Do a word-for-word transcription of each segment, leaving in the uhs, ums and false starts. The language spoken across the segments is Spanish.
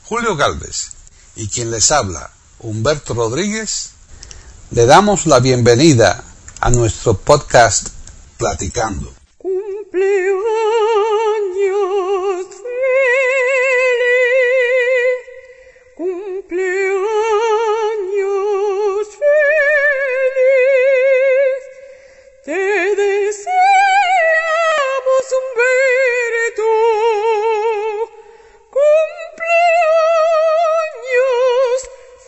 Julio Galvez y quien les habla, Humberto Rodríguez, le damos la bienvenida a nuestro podcast Platicando. Cumpleaños feliz, cumpleaños feliz, te deseamos, Humberto, cumpleaños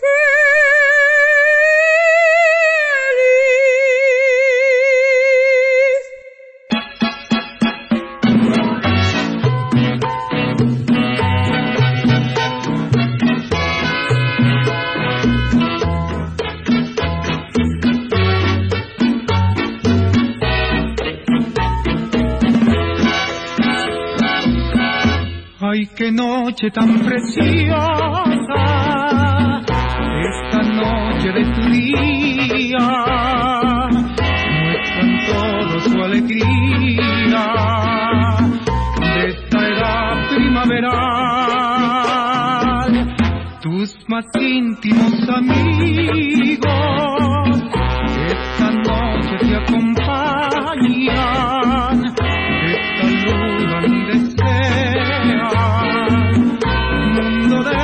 Ay, qué noche tan preciosa, esta noche de tu día, muestran todo su alegría, de esta edad primaveral, tus más íntimos amigos, esta noche te acompañan, te saludan y desean mundo de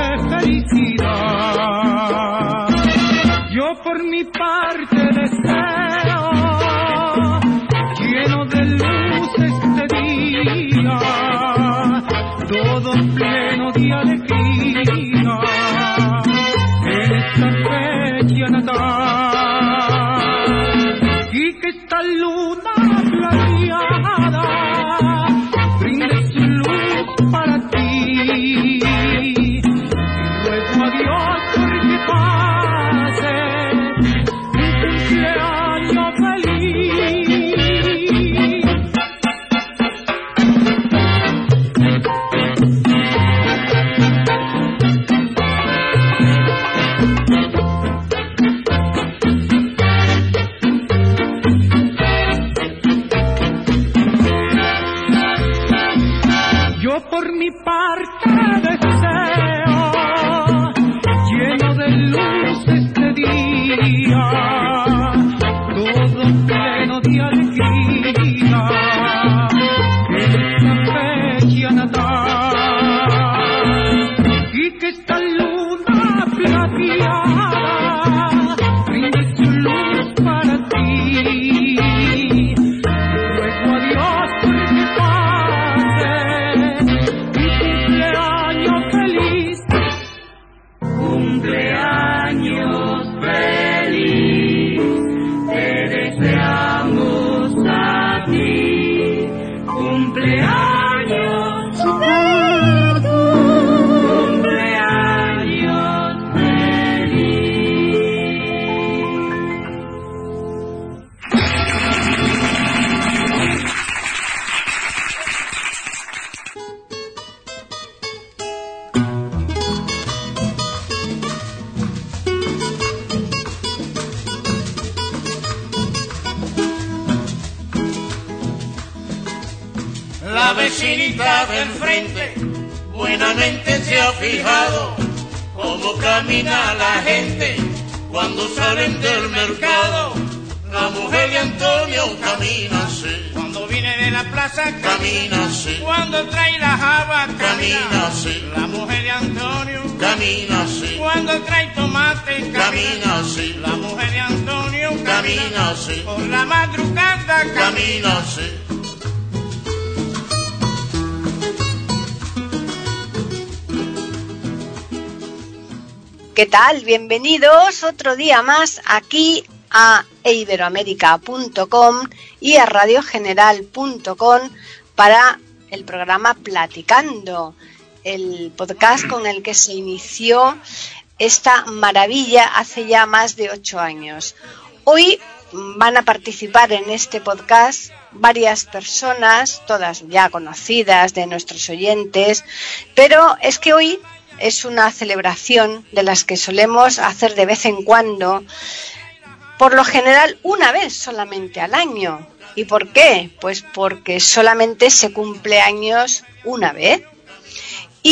felicidad. Yo por mi parte deseo, lleno de luz este día, todo pleno de alegría, en esta fecha natal, y que esta luna plateada brinde su luz para ti. Ruego a Dios porque pase un cumpleaños feliz. Yo por mi parte deseo, lleno de luz este día, todo pleno de alegría, en esta fecha natal, y que esta luna plateada brinde su luz para ti. Ruego a Dios porque pase cumpleaños feliz, te deseamos a ti, cumpleaños feliz, cumpleaños feliz. La vecinita del frente buenamente se ha fijado cómo camina la gente cuando salen del mercado. La mujer de Antonio camina así, Cuando viene de la plaza camina así, Cuando trae la java camina así, La mujer de Antonio camina así, Cuando trae tomate camina así, La mujer de Antonio camina así, Por la madrugada camina así. ¿Qué tal? Bienvenidos otro día más aquí a iberoamérica punto com y a radio general punto com para el programa Platicando, el podcast con el que se inició esta maravilla hace ya más de ocho años. Hoy van a participar en este podcast varias personas, todas ya conocidas de nuestros oyentes, pero es que hoy es una celebración de las que solemos hacer de vez en cuando, por lo general una vez solamente al año. ¿Y por qué? Pues porque solamente se cumple años una vez. Y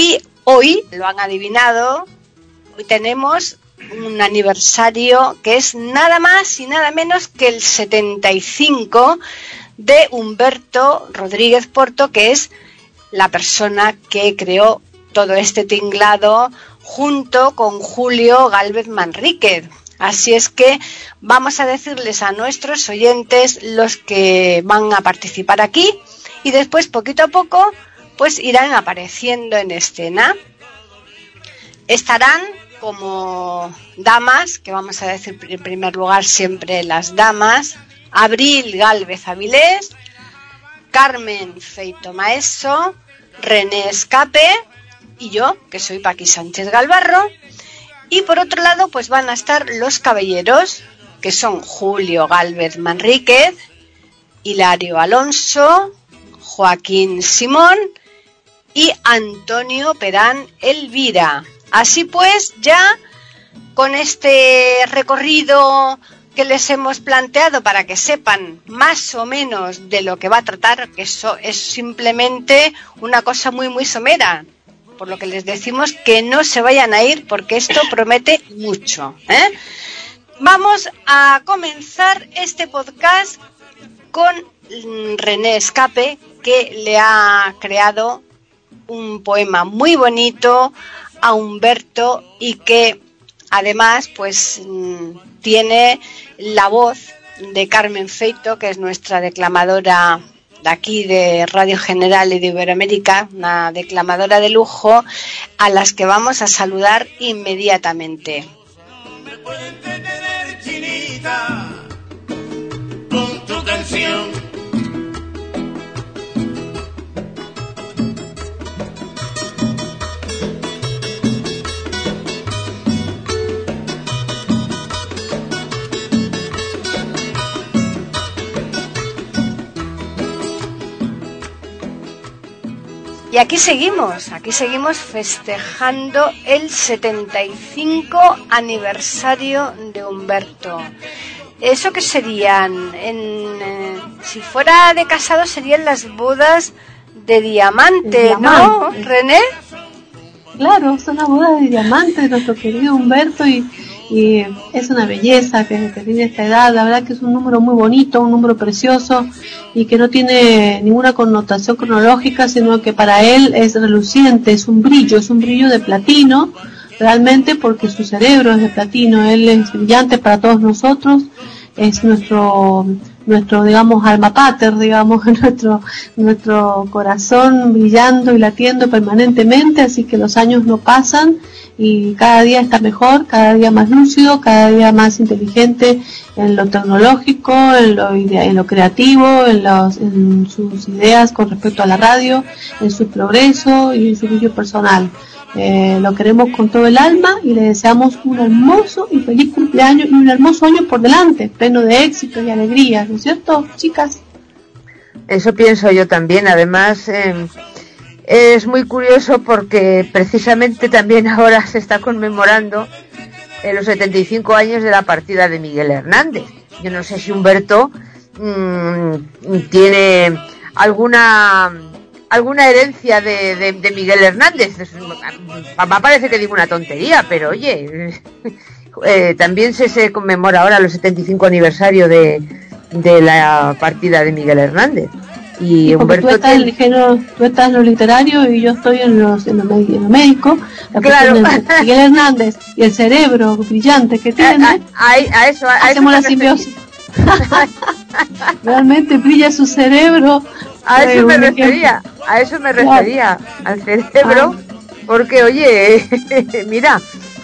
hoy, lo han adivinado, hoy tenemos un aniversario que es nada más y nada menos que el setenta y cinco de Humberto Rodríguez Porto, que es la persona que creó todo este tinglado junto con Julio Gálvez Manríquez. Así es que vamos a decirles a nuestros oyentes los que van a participar aquí y después poquito a poco pues irán apareciendo en escena. Estarán como damas, que vamos a decir en primer lugar siempre las damas: Abril Gálvez Avilés, Carmen Feito Maeso, René Escape y yo, que soy Paqui Sánchez Galvarro. Y por otro lado, pues van a estar los caballeros, que son Julio Gálvez Manríquez, Hilario Alonso, Joaquín Simón y Antonio Perán Elvira. Así pues, ya con este recorrido que les hemos planteado para que sepan más o menos de lo que va a tratar, que eso es simplemente una cosa muy muy somera, por lo que les decimos que no se vayan a ir porque esto promete mucho, ¿eh? Vamos a comenzar este podcast con René Escape, que le ha creado un poema muy bonito a Humberto y que además pues tiene la voz de Carmen Feito, que es nuestra declamadora de aquí de Radio General y de Iberoamérica, una declamadora de lujo, a las que vamos a saludar inmediatamente. Me puede entretener, chinita, con tu canción. Y aquí seguimos, aquí seguimos festejando el setenta y cinco aniversario de Humberto. ¿Eso qué serían? En, eh, si fuera de casado serían las bodas de diamante, de ¿no, diamante. René? Claro, son las bodas de diamante de nuestro querido Humberto y, y es una belleza que, que tiene esta edad. La verdad que es un número muy bonito, un número precioso y que no tiene ninguna connotación cronológica, sino que para él es reluciente, es un brillo, es un brillo de platino, realmente, porque su cerebro es de platino. Él es brillante para todos nosotros, es nuestro, nuestro digamos, alma pater, digamos, nuestro, nuestro corazón brillando y latiendo permanentemente, así que los años no pasan y cada día está mejor, cada día más lúcido, cada día más inteligente en lo tecnológico, en lo, idea, en lo creativo, en, los, en sus ideas con respecto a la radio, en su progreso y en su brillo personal. Eh, lo queremos con todo el alma y le deseamos un hermoso y feliz cumpleaños y un hermoso año por delante, pleno de éxito y alegría, ¿no es cierto, chicas? Eso pienso yo también. Además, eh, es muy curioso porque precisamente también ahora se está conmemorando eh, los setenta y cinco años de la partida de Miguel Hernández. Yo no sé si Humberto mmm, tiene alguna alguna herencia de, de, de Miguel Hernández. Papá parece que digo una tontería, pero oye, eh, también se, se conmemora ahora los setenta y cinco aniversario de, de la partida de Miguel Hernández. Y sí, Humberto tú, estás tiene... en el género, tú estás en lo literario y yo estoy en, los, en, lo, en lo médico. La claro. De Miguel Hernández y el cerebro brillante que tiene, a, a, a eso, a hacemos eso la simbiosis. Realmente brilla su cerebro. A eso me un refería, ejemplo. a eso me refería, claro. Al cerebro, ah. Porque oye, mira,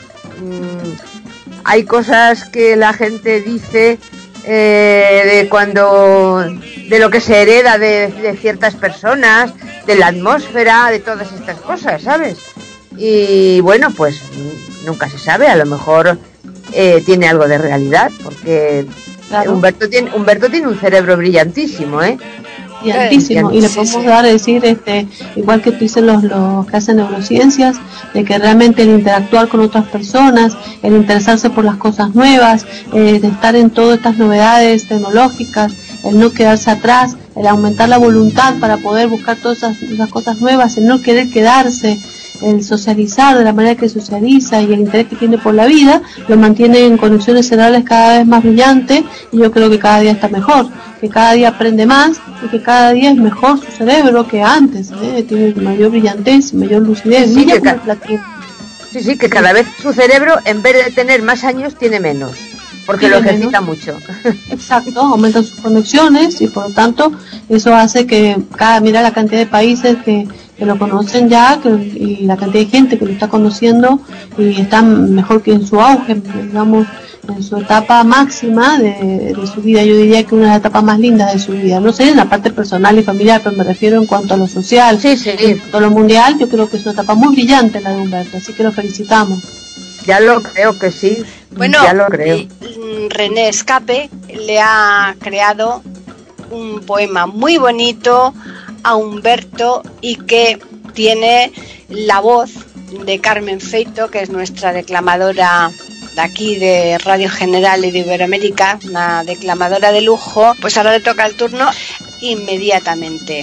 mmm, hay cosas que la gente dice eh, de cuando, de lo que se hereda de, de ciertas personas, de la atmósfera, de todas estas cosas, ¿sabes? Y bueno, pues nunca se sabe, a lo mejor eh, tiene algo de realidad, porque claro. Humberto tiene, Humberto tiene un cerebro brillantísimo, ¿eh? Y altísimo, y le podemos sí, sí. dar a decir, este, igual que tú dices los, los que hacen neurociencias, de que realmente el interactuar con otras personas, el interesarse por las cosas nuevas, eh, de estar en todas estas novedades tecnológicas, el no quedarse atrás, el aumentar la voluntad para poder buscar todas esas, esas cosas nuevas, el no querer quedarse, el socializar de la manera que socializa y el interés que tiene por la vida lo mantiene en conexiones cerebrales cada vez más brillantes, y yo creo que cada día está mejor, que cada día aprende más y que cada día es mejor su cerebro que antes, ¿eh? Tiene mayor brillantez, mayor lucidez. Sí, que ca- sí, sí, que cada vez su cerebro, en vez de tener más años, tiene menos, porque tiene lo ejercita menos. mucho. Exacto, aumentan sus conexiones y por lo tanto eso hace que cada, mira la cantidad de países que, que lo conocen ya, que, y la cantidad de gente que lo está conociendo y está mejor que en su auge, digamos, en su etapa máxima de, de su vida. Yo diría que una de las etapas más lindas de su vida, no sé, en la parte personal y familiar, pero me refiero en cuanto a lo social, sí, sí. En cuanto a lo mundial. Yo creo que es una etapa muy brillante la de Humberto, así que lo felicitamos. Ya lo creo que sí. Bueno, ya lo creo. René Escape le ha creado un poema muy bonito a Humberto y que tiene la voz de Carmen Feito, que es nuestra declamadora de aquí de Radio General y de Iberoamérica, una declamadora de lujo. Pues ahora le toca el turno inmediatamente.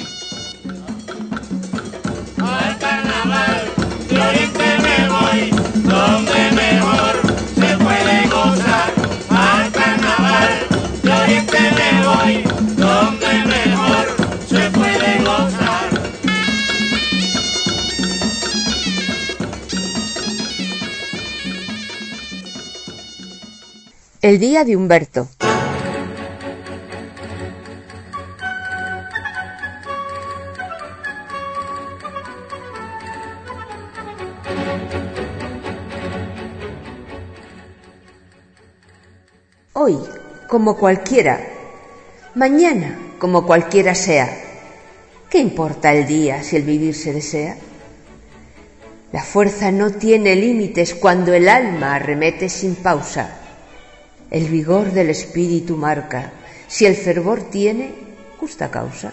Al carnaval de Oriente me voy, donde mejor se puede gozar. Al carnaval de Oriente me voy, donde mejor se puede gozar. El día de Humberto. Hoy, como cualquiera, mañana, como cualquiera sea. ¿Qué importa el día si el vivir se desea? La fuerza no tiene límites cuando el alma arremete sin pausa. El vigor del espíritu marca, si el fervor tiene justa causa.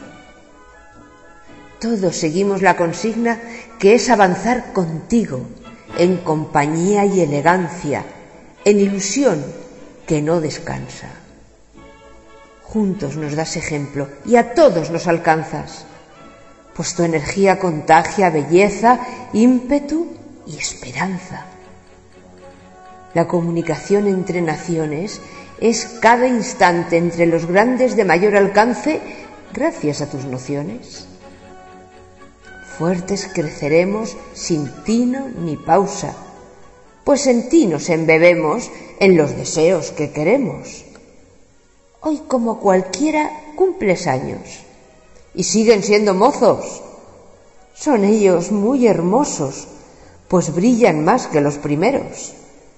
Todos seguimos la consigna que es avanzar contigo, en compañía y elegancia, en ilusión que no descansa. Juntos nos das ejemplo y a todos nos alcanzas, pues tu energía contagia belleza, ímpetu y esperanza. La comunicación entre naciones es cada instante entre los grandes de mayor alcance gracias a tus nociones. Fuertes creceremos sin tino ni pausa, pues en ti nos embebemos en los deseos que queremos. Hoy como cualquiera cumples años y siguen siendo mozos. Son ellos muy hermosos, pues brillan más que los primeros.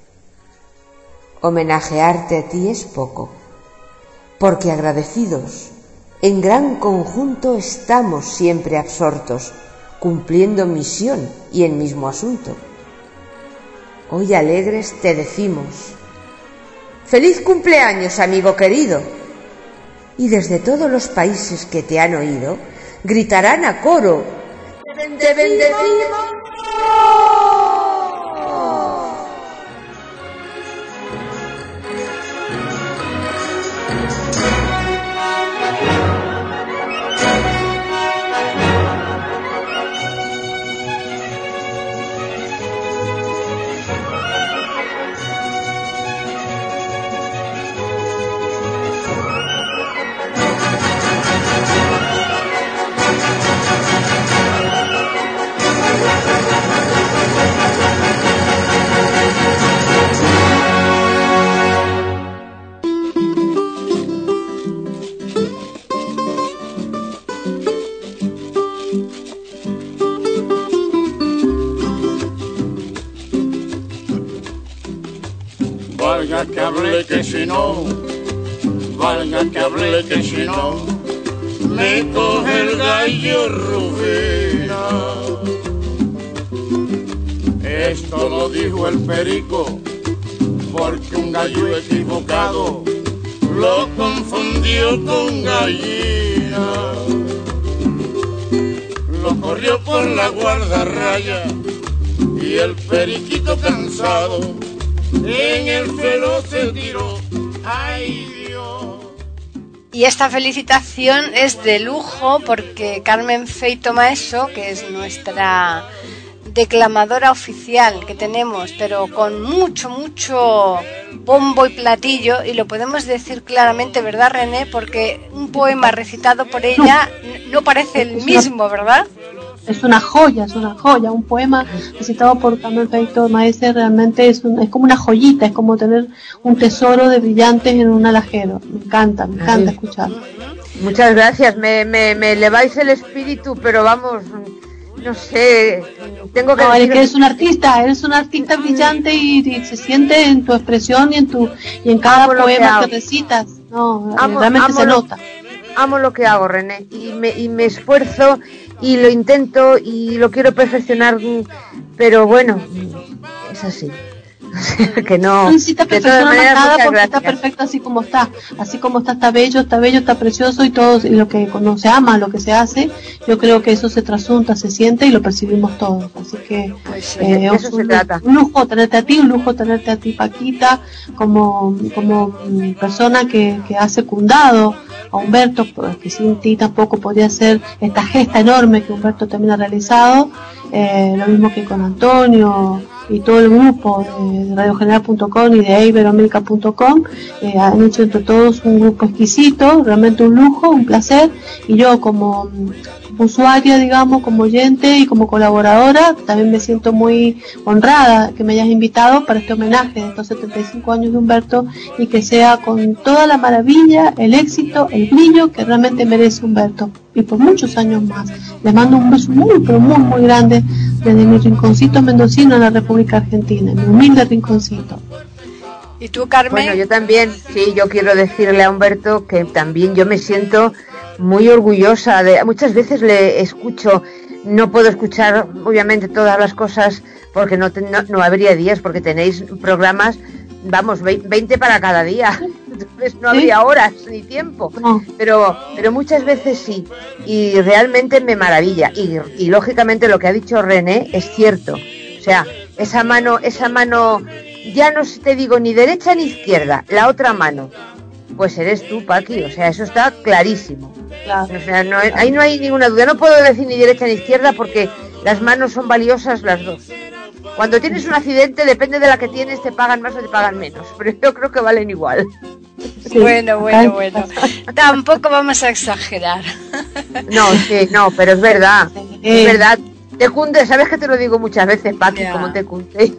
Homenajearte a ti es poco, porque agradecidos, en gran conjunto estamos siempre absortos, cumpliendo misión y el mismo asunto. Hoy alegres te decimos, ¡feliz cumpleaños, amigo querido! Y desde todos los países que te han oído, gritarán a coro, ¡te bendecimos! Valga que hable que si no, valga que hable que si no, me coge el gallo Rufina. Esto lo dijo el perico, porque un gallo equivocado lo confundió con gallina. Lo corrió por la guardarraya y el periquito cansado en el suelo se tiró, ay Dios. Y esta felicitación es de lujo porque Carmen Feito Maeso, que es nuestra declamadora oficial que tenemos, pero con mucho, mucho bombo y platillo, y lo podemos decir claramente, ¿verdad, René? Porque un poema recitado por ella no parece el mismo, ¿verdad? Es una joya, es una joya. Un poema recitado por Carmen Feito Maese realmente es, un, es como una joyita, es como tener un tesoro de brillantes en un alajero. Me encanta, me encanta Ay. escuchar. Muchas gracias, me, me, me eleváis el espíritu, pero vamos, no sé, tengo que No, decir... es que eres un artista, eres un artista brillante y, y se siente en tu expresión y en tu y en cada Amo lo que poema que, hago. que recitas. No, Amo- realmente amo se lo- nota. Amo lo que hago, René, y me, y me esfuerzo y lo intento y lo quiero perfeccionar, pero bueno, es así. O sea, que no... No necesita de todas perfeccionar más maneras, nada muchas porque está gracias. perfecto así como está. Así como está, está bello, está bello, está precioso y todo y lo que cuando se ama, lo que se hace, yo creo que eso se trasunta, se siente y lo percibimos todos. Así que Pues, eh, de eso es un, se trata. un lujo tenerte a ti, un lujo tenerte a ti, Paquita, como, como mm, persona que, que ha secundado a Humberto, porque sin ti tampoco podría ser esta gesta enorme que Humberto también ha realizado, eh, lo mismo que con Antonio y todo el grupo de, de radio general punto com y de iberoamerica punto com, eh, han hecho entre todos un grupo exquisito, realmente un lujo, un placer, y yo como mm, usuaria, digamos, como oyente y como colaboradora, también me siento muy honrada que me hayas invitado para este homenaje de estos setenta y cinco años de Humberto y que sea con toda la maravilla, el éxito, el brillo que realmente merece Humberto y por muchos años más. Les mando un beso muy, pero muy, muy grande desde mi rinconcito mendocino en la República Argentina, mi humilde rinconcito. ¿Y tú, Carmen? Bueno, yo también, sí, yo quiero decirle a Humberto que también yo me siento muy orgullosa de... Muchas veces le escucho, no puedo escuchar obviamente todas las cosas porque no, te, no, no habría días, porque tenéis programas, vamos, veinte para cada día, entonces no habría horas ni tiempo, No. pero pero muchas veces sí, y realmente me maravilla, y, y lógicamente lo que ha dicho René es cierto, o sea, esa mano, esa mano, ya no te digo ni derecha ni izquierda, la otra mano, pues eres tú, Paqui, o sea, eso está clarísimo. Claro. O sea, no, ahí no hay ninguna duda. No puedo decir ni derecha ni izquierda porque las manos son valiosas las dos. Cuando tienes un accidente, depende de la que tienes, te pagan más o te pagan menos. Pero yo creo que valen igual. Sí. Bueno, bueno, bueno. Tampoco vamos a exagerar. No, sí, no, pero es verdad. Eh. Es verdad. Te cunde, sabes que te lo digo muchas veces, Paqui, Ya. como te cunde.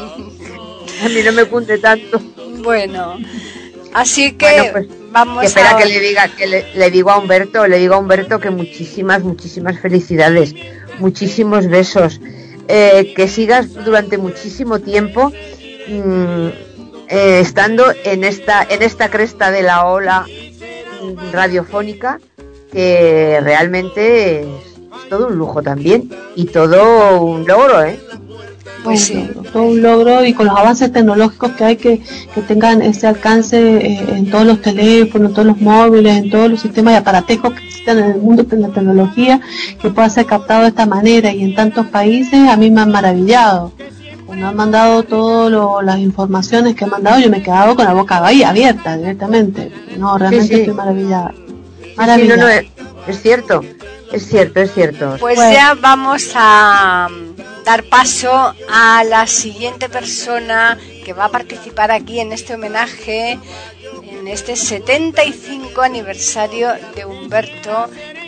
A mí no me cunde tanto. Bueno, así que Bueno, pues, vamos Que espera a... que le diga, que le, le digo a Humberto, le digo a Humberto que muchísimas, muchísimas felicidades, muchísimos besos, eh, que sigas durante muchísimo tiempo mmm, eh, estando en esta, en esta cresta de la ola mm, radiofónica, que realmente es, es todo un lujo también y todo un logro, ¿eh? Pues todo, un sí. logro, todo un logro y con los avances tecnológicos que hay que, que tengan ese alcance eh, en todos los teléfonos, en todos los móviles, en todos los sistemas y aparatejos que existen en el mundo de la tecnología, que pueda ser captado de esta manera y en tantos países, a mí me han maravillado. Cuando han mandado todas las informaciones que han mandado, yo me he quedado con la boca ahí abierta directamente. No, realmente Sí, sí. estoy maravillada. Sí, Maravillada. no, no, es, es cierto, es cierto, es cierto. Pues Bueno. ya vamos a dar paso a la siguiente persona que va a participar aquí en este homenaje, en este setenta y cinco aniversario de Humberto.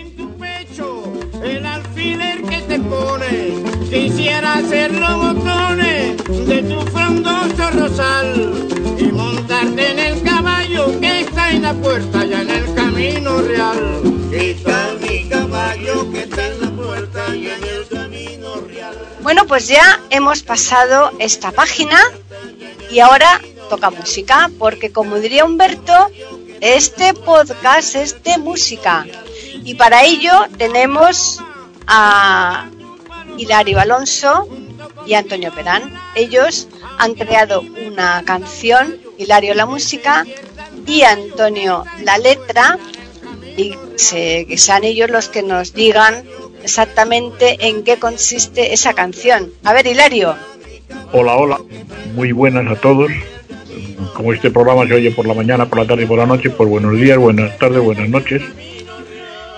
El alfiler que te pone, quisiera hacer los botones de tu frondoso rosal y montarte en el caballo que está en la puerta, ya en el camino real. Está mi caballo que está en la puerta y en el camino real. Bueno, pues ya hemos pasado esta página y ahora toca música, porque como diría Humberto, este podcast es de música. Y para ello tenemos a Hilario Alonso y Antonio Perán. Ellos han creado una canción, Hilario la música y Antonio la letra, y se, que sean ellos los que nos digan exactamente en qué consiste esa canción. A ver, Hilario. Hola, hola, muy buenas a todos. Como este programa se oye por la mañana, por la tarde y por la noche, pues buenos días, buenas tardes, buenas noches.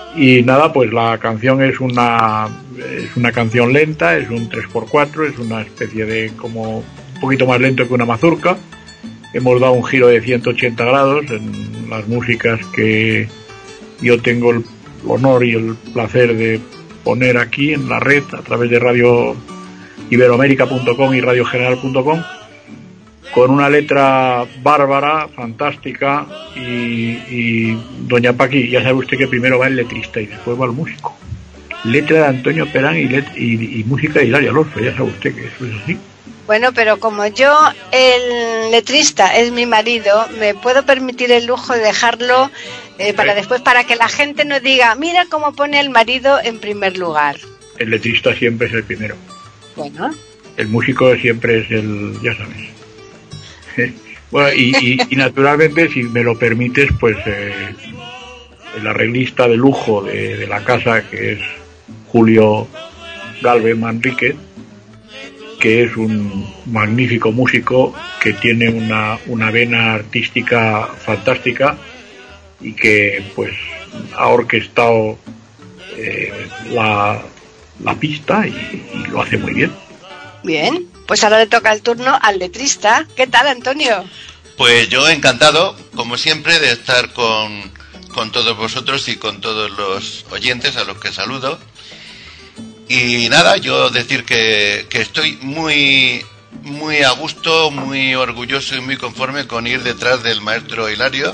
Y nada, pues la canción es una es una canción lenta, es un tres por cuatro, es una especie de como un poquito más lento que una mazurca. Hemos dado un giro de ciento ochenta grados en las músicas que yo tengo el honor y el placer de poner aquí en la red a través de radio iberoamérica punto com y radio general punto com, con una letra bárbara, fantástica, y, y doña Paqui, ya sabe usted que primero va el letrista y después va el músico. Letra de Antonio Perán y, let, y, y música de Hilario Alonso, ya sabe usted que eso es así. Bueno, pero como yo, el letrista es mi marido, me puedo permitir el lujo de dejarlo eh, para después, para que la gente no diga, mira cómo pone el marido en primer lugar. El letrista siempre es el primero. Bueno. El músico siempre es el, ya sabes. Bueno, y, y, y naturalmente, si me lo permites, pues eh, el arreglista de lujo de, de la casa, que es Julio Galvez Manríquez, que es un magnífico músico que tiene una, una vena artística fantástica y que pues ha orquestado eh, la, la pista y, y lo hace muy bien. Bien, pues ahora le toca el turno al letrista. ¿Qué tal, Antonio? Pues yo encantado, como siempre, de estar con, con todos vosotros y con todos los oyentes a los que saludo. Y nada, yo decir que, que estoy muy muy a gusto, muy orgulloso y muy conforme con ir detrás del maestro Hilario.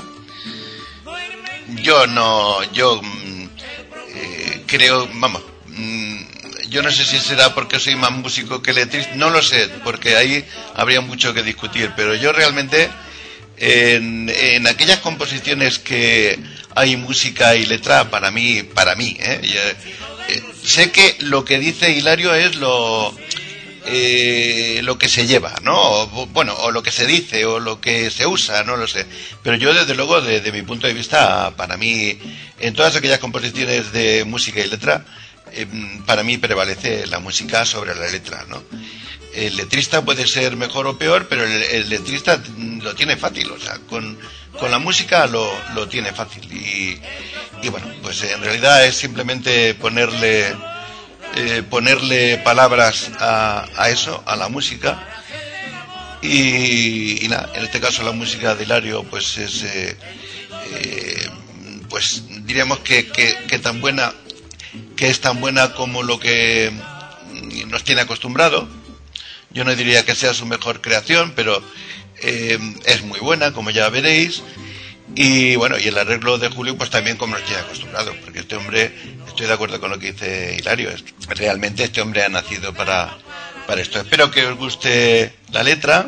Yo no, yo eh, creo, vamos, yo no sé si será porque soy más músico que letrista, no lo sé, porque ahí habría mucho que discutir, pero yo realmente en, en aquellas composiciones que hay música y letra, para mí, para mí, ¿eh? Eh, sé que lo que dice Hilario es lo eh, lo que se lleva, ¿no? O, bueno, o lo que se dice, o lo que se usa, no lo sé. Pero yo, desde luego, desde mi punto de vista, para mí, en todas aquellas composiciones de música y letra, eh, para mí prevalece la música sobre la letra, ¿no? El letrista puede ser mejor o peor, pero el, el letrista lo tiene fácil, o sea, con, con la música lo, lo tiene fácil. Y, y bueno, pues en realidad es simplemente ponerle eh, ponerle palabras a, a eso, a la música. Y, y nada, en este caso la música de Hilario pues es eh, eh, pues diríamos que, que, que tan buena que es tan buena como lo que nos tiene acostumbrado. Yo no diría que sea su mejor creación, pero eh, es muy buena, como ya veréis. Y bueno, y el arreglo de Julio pues también como nos tiene acostumbrado, porque este hombre, estoy de acuerdo con lo que dice Hilario, es, realmente este hombre ha nacido para, para esto. Espero que os guste la letra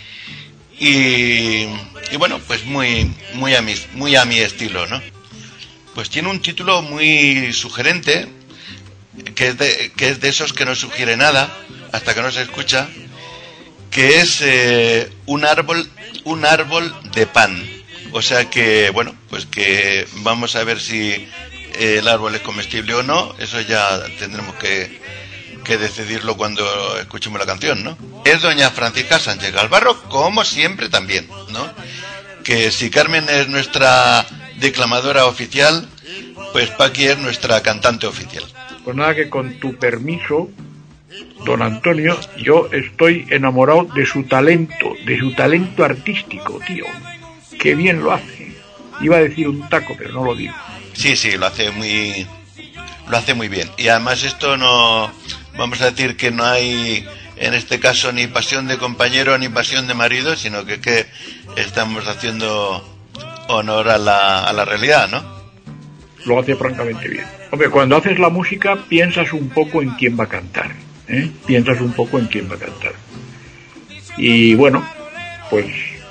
y, y bueno, pues muy, muy, a mi, muy a mi estilo, ¿no? Pues tiene un título muy sugerente, que es de, que es de esos que no sugiere nada hasta que no se escucha, que es eh, un árbol, un árbol de pan. O sea que, bueno, pues que vamos a ver si eh, el árbol es comestible o no. Eso ya tendremos que, que decidirlo cuando escuchemos la canción, ¿no? Es doña Francisca Sánchez Galvarro, como siempre también, ¿no? Que si Carmen es nuestra declamadora oficial, pues Paqui es nuestra cantante oficial. Pues nada, que con tu permiso, don Antonio, yo estoy enamorado de su talento, de su talento artístico, tío. Qué bien lo hace. Iba a decir un taco, pero no lo digo. Sí, sí, lo hace muy, lo hace muy bien. Y además esto no, vamos a decir que no hay, en este caso, ni pasión de compañero ni pasión de marido, sino que, que estamos haciendo honor a la, a la realidad, ¿no? Lo hace francamente bien. Hombre, cuando haces la música piensas un poco en quién va a cantar, ¿eh? Piensas un poco en quién va a cantar. Y bueno, pues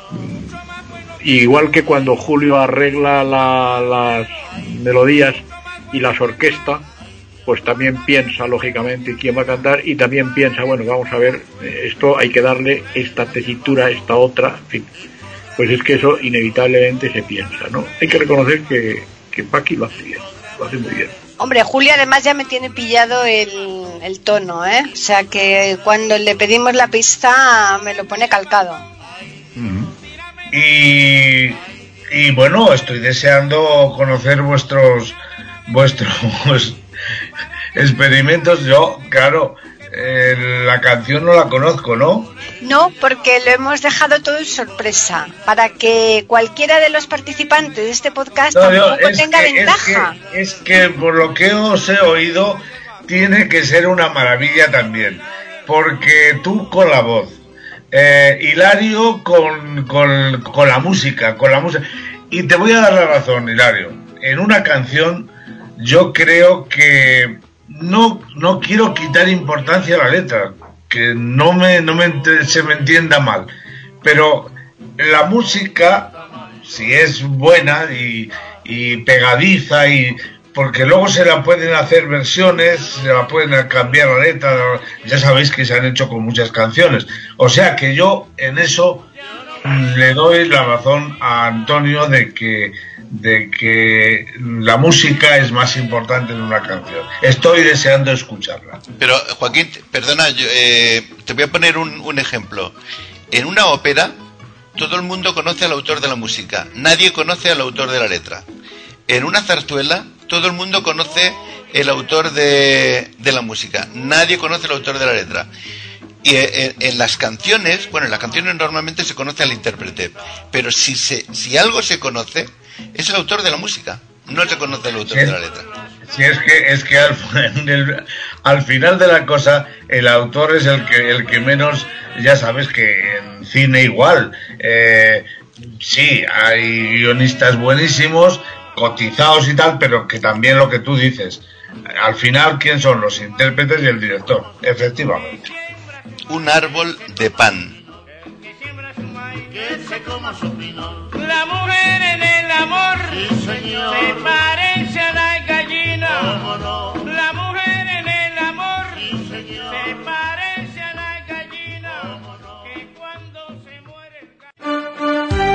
igual que cuando Julio arregla la, las melodías y las orquesta, pues también piensa lógicamente quién va a cantar y también piensa, bueno, vamos a ver, esto hay que darle esta tesitura, esta otra, en fin. Pues es que eso inevitablemente se piensa, ¿no? Hay que reconocer que, que Paqui lo hace bien, lo hace muy bien. Hombre, Julia además ya me tiene pillado el, el tono, ¿eh? O sea que cuando le pedimos la pista me lo pone calcado. Mm. Y, y bueno, estoy deseando conocer vuestros vuestros experimentos. Yo, claro, eh, la canción no la conozco, ¿no? No, porque lo hemos dejado todo en sorpresa, para que cualquiera de los participantes de este podcast no, yo, tampoco es tenga que, ventaja. Es que, es que por lo que os he oído, tiene que ser una maravilla también, porque tú con la voz, eh, Hilario con, con, con la música, con la música, y te voy a dar la razón, Hilario, en una canción yo creo que no, no quiero quitar importancia a la letra, que no me, no me se me entienda mal, pero la música, si es buena y, y pegadiza, y porque luego se la pueden hacer versiones, se la pueden cambiar la letra, ya sabéis que se han hecho con muchas canciones, o sea que yo en eso le doy la razón a Antonio de que de que la música es más importante en una canción. Estoy deseando escucharla. Pero, Joaquín, perdona, yo, eh, te voy a poner un, un ejemplo. En una ópera, todo el mundo conoce al autor de la música, nadie conoce al autor de la letra. En una zarzuela, todo el mundo conoce el autor de, de la música, nadie conoce el autor de la letra. Y en, en las canciones, bueno, en las canciones normalmente se conoce al intérprete, pero si se, si algo se conoce, es el autor de la música, no se conoce el autor sí, de la letra. Sí, es que es que al, el, al final de la cosa el autor es el que el que menos, ya sabes que en cine igual, eh, sí, hay guionistas buenísimos, cotizados y tal, pero que también lo que tú dices, al final quién son los intérpretes y el director, efectivamente. Un árbol de pan. La mujer en el amor sí, señor, se parece a la gallina. No? La mujer en el amor sí, señor, se parece a la gallina. No? Que cuando se muere el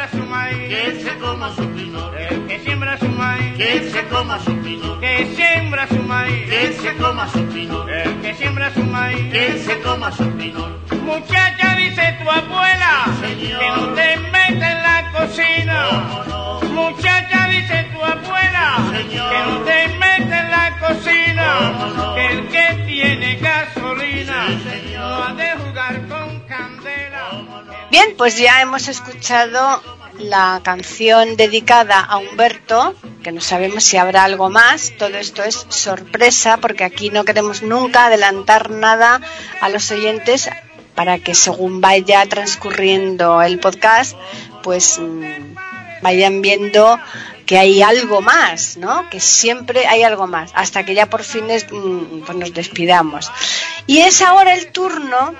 siembra su maíz, que se coma su pinol. el que siembra su maíz, Que se coma su pinol. que siembra su maíz, Que se coma su pinol. el que siembra su maíz. Que se coma su pinol. Muchacha, dice tu abuela, Señor. que no te metes en la cocina. ¿Cómo no? Muchacha, dice tu abuela, Señor. que no te metes en la cocina. ¿Cómo no? Que el que tiene gasolina Sí, señor. no ha de jugar con candela. Bien, pues ya hemos escuchado la canción dedicada a Humberto, que no sabemos si habrá algo más. Todo esto es sorpresa porque aquí no queremos nunca adelantar nada a los oyentes para que según vaya transcurriendo el podcast, pues mmm, vayan viendo que hay algo más, ¿no? Que siempre hay algo más, hasta que ya por fin es, mmm, pues nos despidamos. Y es ahora el turno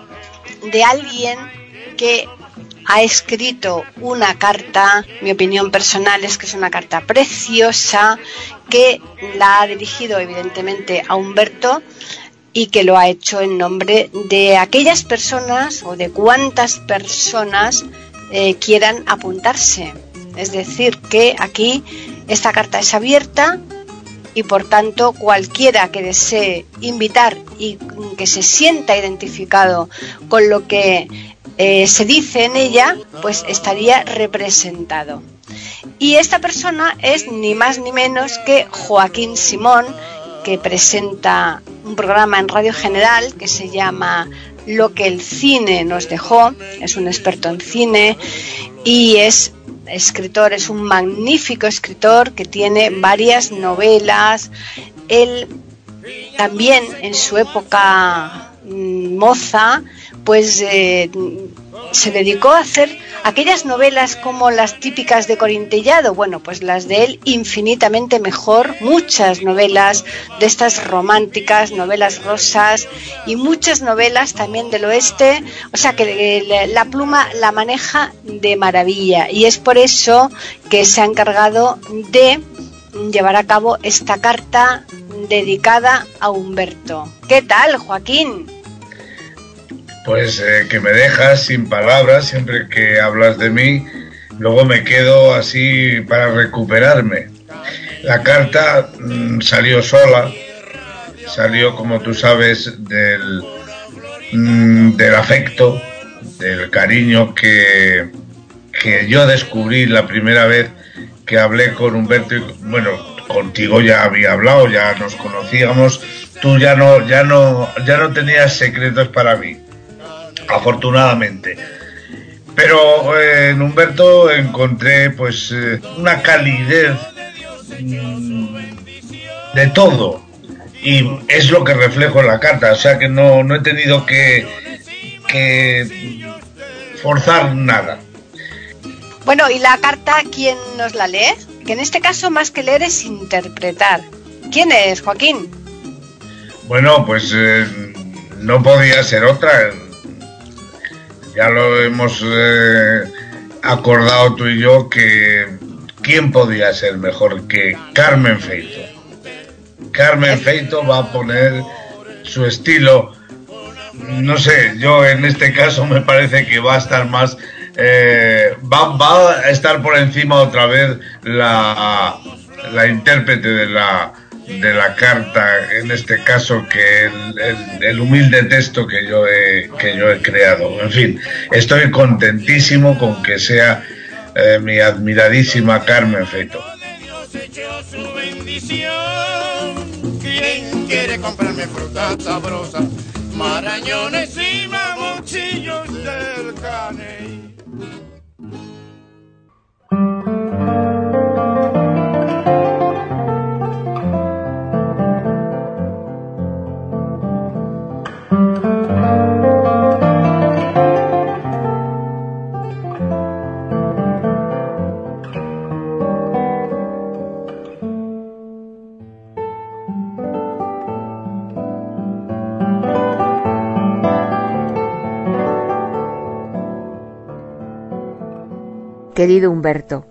de alguien que ha escrito una carta. Mi opinión personal es que es una carta preciosa, que la ha dirigido evidentemente a Humberto y que lo ha hecho en nombre de aquellas personas o de cuantas personas eh, quieran apuntarse. Es decir, que aquí esta carta es abierta y por tanto cualquiera que desee invitar y que se sienta identificado con lo que eh, se dice en ella, pues estaría representado. Y esta persona es ni más ni menos que Joaquín Simón, que presenta un programa en Radio General que se llama Lo que el cine nos dejó. Es un experto en cine y es escritor, es un magnífico escritor que tiene varias novelas. Él también en su época moza pues eh, se dedicó a hacer aquellas novelas como las típicas de Corintellado. Bueno, pues las de él infinitamente mejor, muchas novelas de estas románticas, novelas rosas y muchas novelas también del oeste. O sea que eh, la pluma la maneja de maravilla y es por eso que se ha encargado de llevar a cabo esta carta dedicada a Humberto. ¿Qué tal, Joaquín? Pues eh, que me dejas sin palabras siempre que hablas de mí, luego me quedo así para recuperarme. La carta mmm, salió sola, salió, como tú sabes, del, mmm, del afecto, del cariño que, que yo descubrí la primera vez que hablé con Humberto. Y, bueno, contigo ya había hablado, ya nos conocíamos, tú ya no, ya no, ya no tenías secretos para mí. Afortunadamente, pero eh, en Humberto encontré pues eh, una calidez mmm, de todo y es lo que reflejo en la carta, o sea que no, no he tenido que, que forzar nada. Bueno, ¿y la carta quién nos la lee? Que en este caso más que leer es interpretar. ¿Quién es, Joaquín? Bueno, pues eh, no podía ser otra. Ya lo hemos eh, acordado tú y yo que ¿quién podía ser mejor que Carmen Feito? Carmen Feito va a poner su estilo, no sé, yo en este caso me parece que va a estar más, eh, va, va a estar por encima otra vez la, la intérprete de la de la carta, en este caso que el, el, el humilde texto que yo he que yo he creado. En fin, estoy contentísimo con que sea eh, mi admiradísima Carmen Feito. Su bendición. ¿Quién quiere comprarme fruta sabrosa? Marañones y mamoncillos del Caney. Querido Humberto,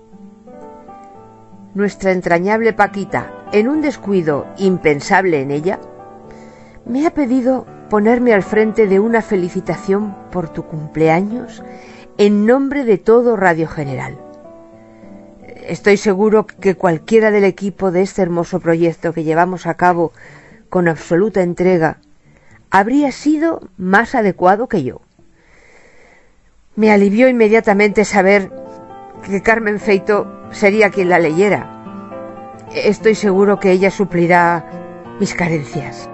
nuestra entrañable Paquita, en un descuido impensable en ella, me ha pedido ponerme al frente de una felicitación por tu cumpleaños en nombre de todo Radio General. Estoy seguro que cualquiera del equipo de este hermoso proyecto que llevamos a cabo con absoluta entrega habría sido más adecuado que yo. Me alivió inmediatamente saber que Carmen Feito sería quien la leyera. Estoy seguro que ella suplirá mis carencias.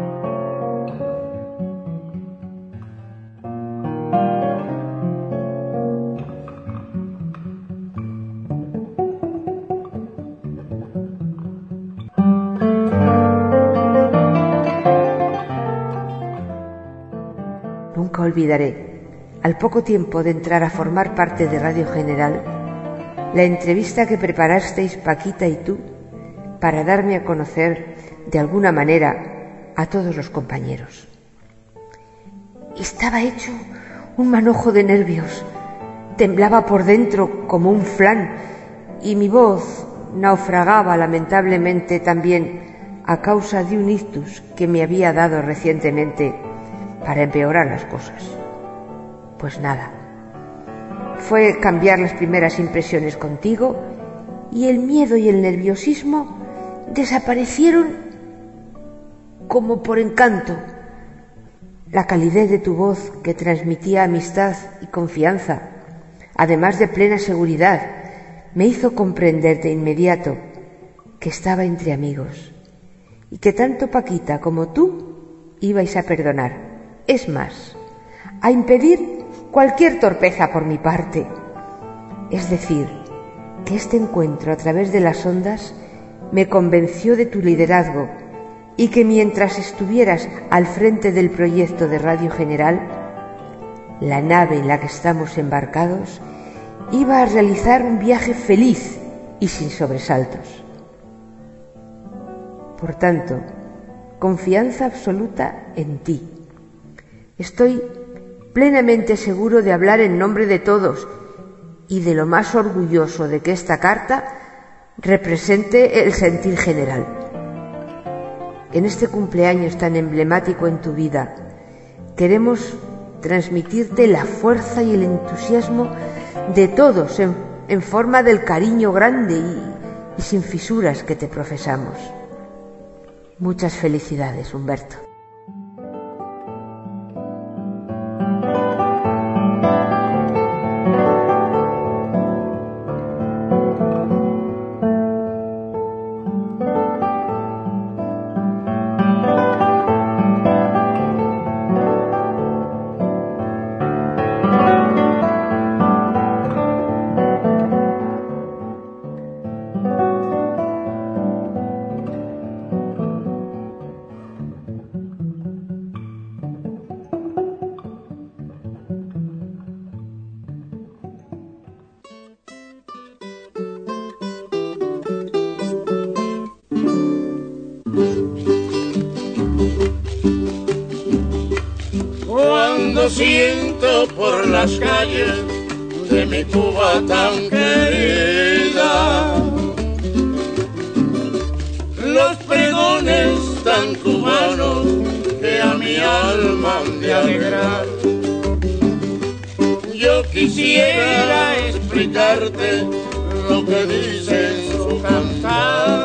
Nunca olvidaré, al poco tiempo de entrar a formar parte de Radio General, la entrevista que preparasteis Paquita y tú para darme a conocer de alguna manera a todos los compañeros. Estaba hecho un manojo de nervios, temblaba por dentro como un flan y mi voz naufragaba lamentablemente también a causa de un ictus que me había dado recientemente para empeorar las cosas. Pues nada, fue cambiar las primeras impresiones contigo y el miedo y el nerviosismo desaparecieron como por encanto. La calidez de tu voz, que transmitía amistad y confianza, además de plena seguridad, me hizo comprender de inmediato que estaba entre amigos y que tanto Paquita como tú ibais a perdonar. Es más, a impedir cualquier torpeza por mi parte. Es decir, que este encuentro a través de las ondas me convenció de tu liderazgo y que mientras estuvieras al frente del proyecto de Radio General, la nave en la que estamos embarcados iba a realizar un viaje feliz y sin sobresaltos. Por tanto, confianza absoluta en ti. Estoy plenamente seguro de hablar en nombre de todos y de lo más orgulloso de que esta carta represente el sentir general. En este cumpleaños tan emblemático en tu vida, queremos transmitirte la fuerza y el entusiasmo de todos en, en forma del cariño grande y, y sin fisuras que te profesamos. Muchas felicidades, Humberto. Siento por las calles de mi Cuba tan querida los pregones tan cubanos que a mi alma han de alegrar. Yo quisiera explicarte lo que dice en su cantar.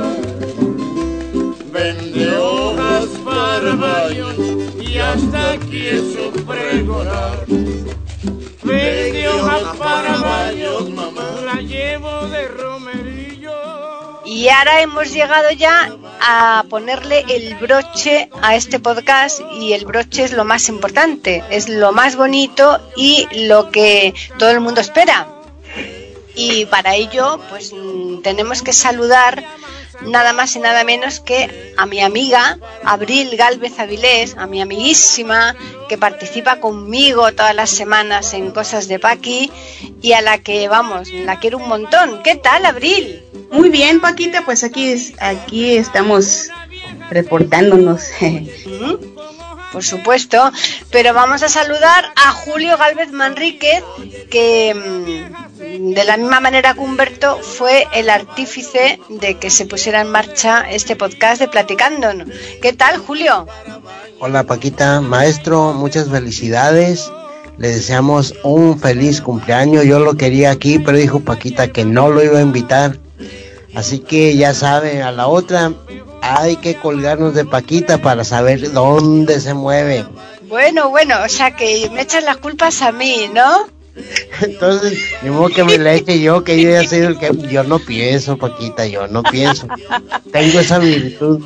Vende hojas para baños y hasta aquí es su pregonar. Vende hojas para baños, mamá, la llevo de romerillo. Y ahora hemos llegado ya a ponerle el broche a este podcast, y el broche es lo más importante, es lo más bonito y lo que todo el mundo espera. Y para ello, pues tenemos que saludar nada más y nada menos que a mi amiga Abril Gálvez Avilés, a mi amiguísima que participa conmigo todas las semanas en Cosas de Paqui y a la que, vamos, la quiero un montón. ¿Qué tal, Abril? Muy bien, Paquita, pues aquí, aquí estamos reportándonos. Por supuesto, pero vamos a saludar a Julio Gálvez Manríquez, que de la misma manera que Humberto fue el artífice de que se pusiera en marcha este podcast de Platicando. ¿Qué tal, Julio? Hola, Paquita, maestro, muchas felicidades. le deseamos un feliz cumpleaños. Yo lo quería aquí, pero dijo Paquita que no lo iba a invitar. Así que ya saben, a la otra hay que colgarnos de Paquita para saber dónde se mueve. Bueno, bueno, o sea que me echan las culpas a mí, ¿no? Entonces, ni modo que me la eche yo, que yo ya soy el que... Yo no pienso, Paquita, yo no pienso. Tengo esa virtud.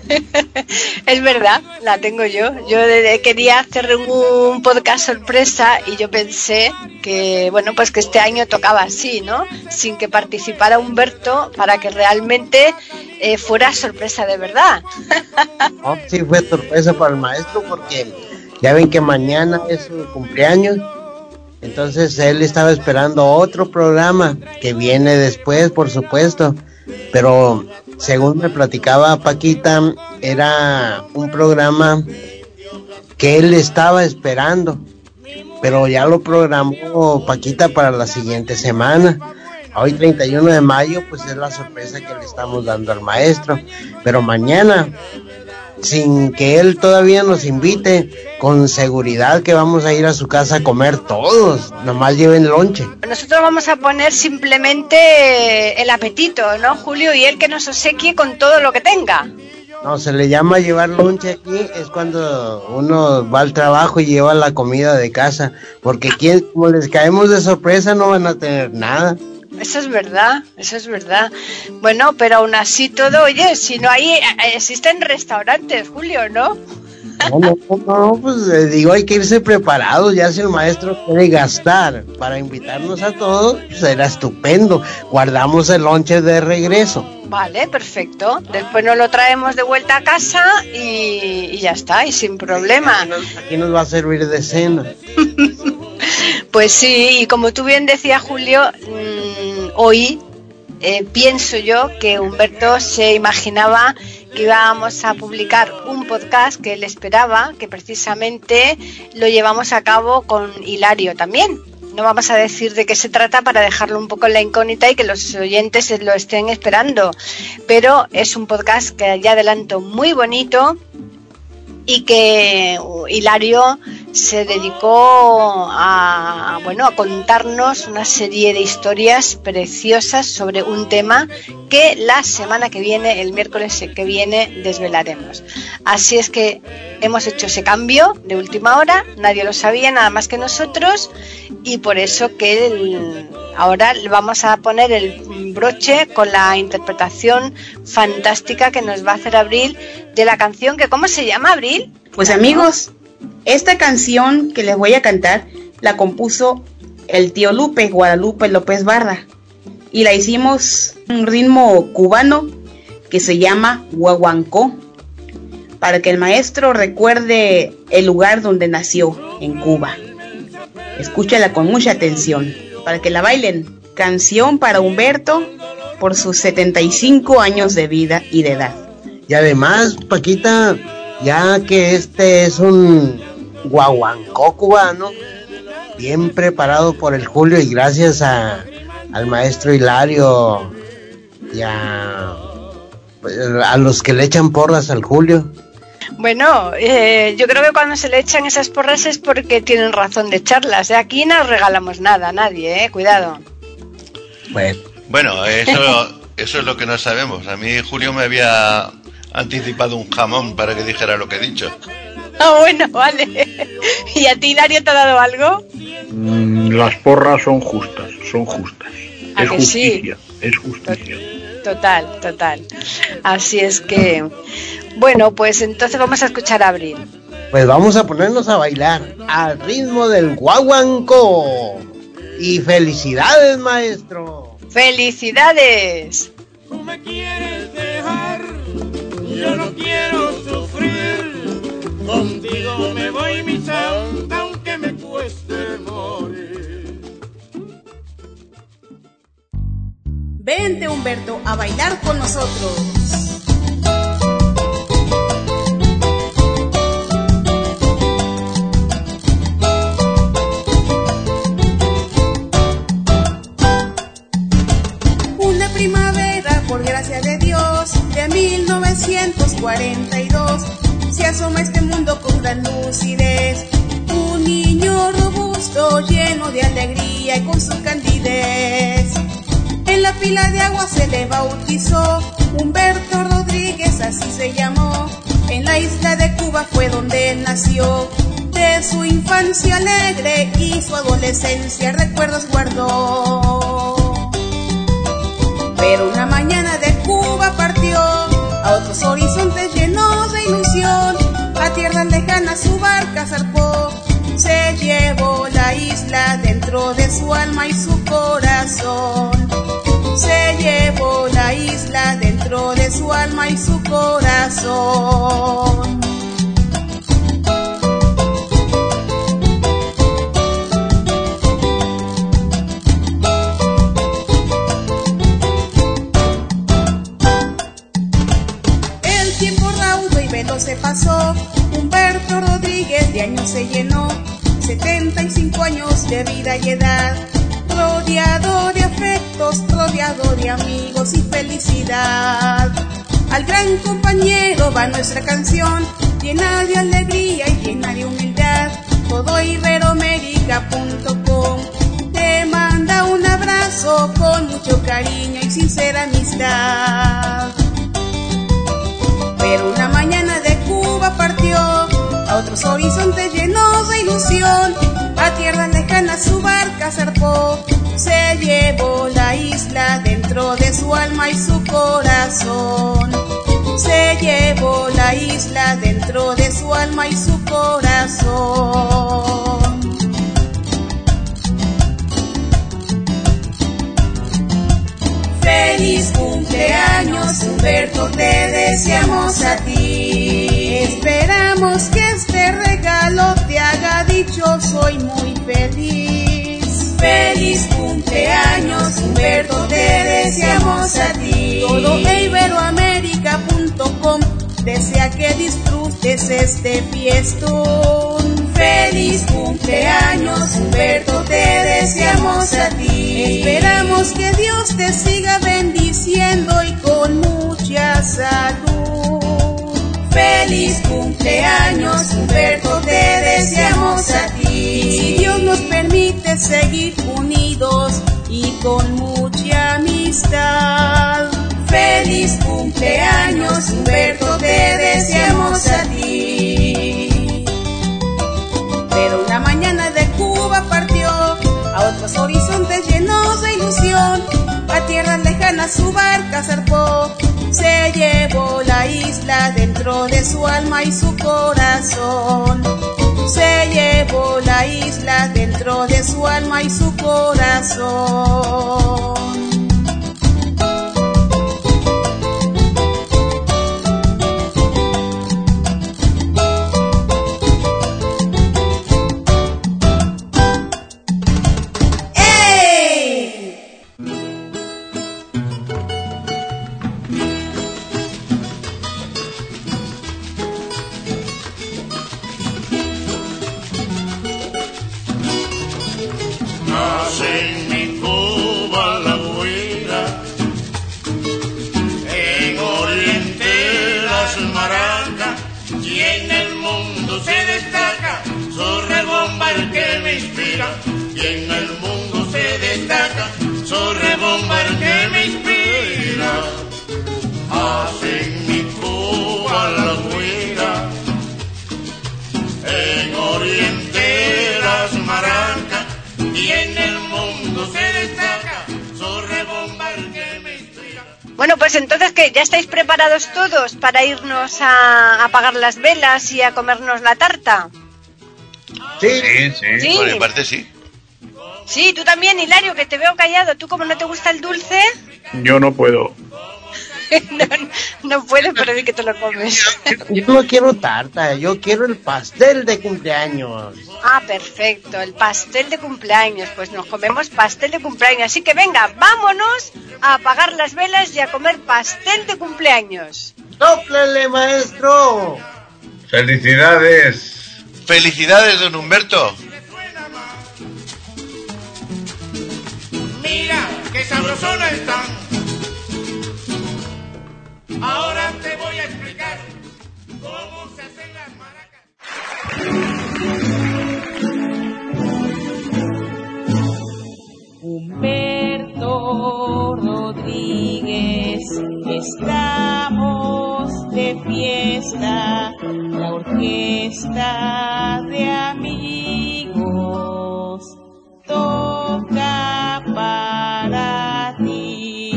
Es verdad, la tengo yo. Yo quería hacer un podcast sorpresa y yo pensé que, bueno, pues que este año tocaba así, ¿no? Sin que participara Humberto, para que realmente eh, fuera sorpresa de verdad. No, sí fue sorpresa para el maestro porque ya ven que mañana es su cumpleaños. Entonces él estaba esperando otro programa que viene después, por supuesto, pero según me platicaba Paquita, era un programa que él estaba esperando, pero ya lo programó Paquita para la siguiente semana. Hoy treinta y uno de mayo, pues es la sorpresa que le estamos dando al maestro, pero mañana, sin que él todavía nos invite, con seguridad que vamos a ir a su casa a comer todos, nomás lleven lonche. Nosotros vamos a poner simplemente el apetito, ¿no, Julio? Y él que nos obsequie con todo lo que tenga. No, se le llama llevar lonche aquí, es cuando uno va al trabajo y lleva la comida de casa, porque aquí, como les caemos de sorpresa, no van a tener nada. Eso es verdad, eso es verdad. Bueno, pero aún así todo, oye, si no hay, existen restaurantes, Julio, ¿no? No, no, no, pues eh, digo, hay que irse preparados. Ya si el maestro quiere gastar para invitarnos a todos, pues será estupendo. Guardamos el lonche de regreso. Vale, perfecto. Después nos lo traemos de vuelta a casa y, y ya está, y sin problema. Aquí nos, aquí nos va a servir de cena. Pues sí, y como tú bien decías, Julio, mmm, hoy eh, pienso yo que Humberto se imaginaba que íbamos a publicar un podcast que él esperaba, que precisamente lo llevamos a cabo con Hilario también. No vamos a decir de qué se trata para dejarlo un poco en la incógnita y que los oyentes lo estén esperando, pero es un podcast que ya adelanto muy bonito y que Hilario se dedicó a, bueno, a contarnos una serie de historias preciosas sobre un tema que la semana que viene, el miércoles que viene, desvelaremos. Así es que hemos hecho ese cambio de última hora, nadie lo sabía, nada más que nosotros, y por eso que el, ahora vamos a poner el broche con la interpretación fantástica que nos va a hacer Abril de la canción que, ¿cómo se llama, Abril? Pues amigos, esta canción que les voy a cantar la compuso el tío Lupe, Guadalupe López Barda, y la hicimos un ritmo cubano que se llama guaguancó, para que el maestro recuerde el lugar donde nació, en Cuba. Escúchala con mucha atención, para que la bailen. Canción para Humberto por sus setenta y cinco años de vida y de edad. Y además, Paquita, ya que este es un guaguancó cubano, bien preparado por el Julio, y gracias a, al maestro Hilario y a, a los que le echan porras al Julio. Bueno, eh, yo creo que cuando se le echan esas porras es porque tienen razón de echarlas. De aquí no regalamos nada a nadie, eh, cuidado. Bueno, bueno eso, eso es lo que no sabemos. A mí Julio me había anticipado un jamón para que dijera lo que he dicho. Ah, bueno, vale. ¿Y a ti, Hilario, te ha dado algo? Mm, las porras son justas, son justas. ¿A es que justicia, sí? Es justicia. Total, total. Así es que, bueno, pues entonces vamos a escuchar a Abril. Pues vamos a ponernos a bailar al ritmo del guaguancó. Y felicidades, maestro. ¡Felicidades! Tú me quieres dejar, yo no quiero sufrir. Contigo me voy, mi santa, aunque me cueste morir. Vente, Humberto, a bailar con nosotros. Una primavera, por gracia de Dios, de mil novecientos cuarenta y dos, se asoma este mundo con gran lucidez. Un un niño robusto, lleno de alegría y con su candidez. En la pila de agua se le bautizó, Humberto Rodríguez así se llamó. En la isla de Cuba fue donde él nació. De su infancia alegre y su adolescencia recuerdos guardó. Pero una mañana de Cuba partió, a otros horizontes lleno de ilusión. A tierras lejanas su barca zarpó, se llevó la isla dentro de su alma y su corazón. Se llevó la isla dentro de su alma y su corazón. El tiempo raudo y veloz se pasó, Humberto Rodríguez de años se llenó, setenta y cinco años de vida y edad. Rodeado de afectos, rodeado de amigos y felicidad. Al gran compañero va nuestra canción, llena de alegría y llena de humildad. Todo Iberoamérica punto com te manda un abrazo con mucho cariño y sincera amistad. Pero una mañana de Cuba partió, a otros horizontes llenos de ilusión. A tierras lejanas su barca zarpó, se llevó la isla dentro de su alma y su corazón. Se llevó la isla dentro de su alma y su corazón. Feliz cumpleaños, Humberto, te deseamos a ti. Esperamos que este regalo te haga dichoso y muy feliz. Feliz cumpleaños, Humberto, te deseamos a ti. Todo Iberoamérica punto com desea que disfrutes este fiestón. Feliz cumpleaños, Humberto, te deseamos a ti. Esperamos que Dios te siga bendiciendo y con mucha salud. Feliz cumpleaños, Humberto, te deseamos a ti. Y si Dios nos permite seguir unidos y con mucha amistad. Feliz cumpleaños, Humberto, te deseamos a ti. Pero una mañana de Cuba partió, a otros horizontes llenos de ilusión. A tierras lejanas su barca zarpó, se llevó la isla dentro de su alma y su corazón. Se llevó la isla dentro de su alma y su corazón. En mi Cuba la güira, en Oriente las maracas, y en el mundo se destaca su rebomba el que me inspira, y en el mundo se destaca su rebomba el que me inspira. Hace en mi Cuba la güira, en Oriente las maracas, y en el mundo se destaca su rebomba el que me inspira. Bueno, pues entonces, ¿qué? ¿Ya estáis preparados todos para irnos a apagar las velas y a comernos la tarta? Sí, sí, sí. ¿Sí? Por mi parte sí. Sí, tú también, Hilario, que te veo callado. ¿Tú como no te gusta el dulce? Yo no puedo. no, no puedes, pero di que te lo comes. Yo no quiero tarta, yo quiero el pastel de cumpleaños. Ah, perfecto, el pastel de cumpleaños. Pues nos comemos pastel de cumpleaños. Así que venga, vámonos a apagar las velas y a comer pastel de cumpleaños. ¡Sóplele, maestro! ¡Felicidades! ¡Felicidades, don Humberto! Mira, qué sabrosona están. Ahora te voy a explicar cómo se hacen las maracas. Rodríguez, estamos de fiesta, la orquesta de amigos toca para ti.